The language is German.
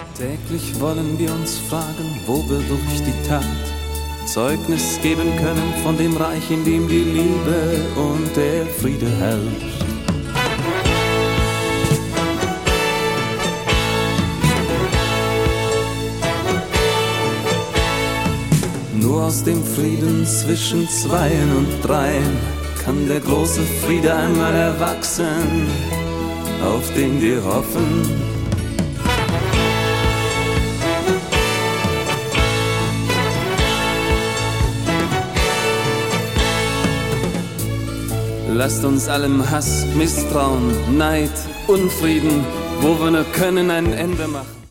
Täglich wollen wir uns fragen, wo wir durch die Tat Zeugnis geben können von dem Reich, in dem die Liebe und der Friede herrscht. Nur aus dem Frieden zwischen Zweien und Dreien kann der große Friede einmal erwachsen, auf den wir hoffen. Lasst uns allem Hass, Misstrauen, Neid, Unfrieden, wo wir nur können, ein Ende machen.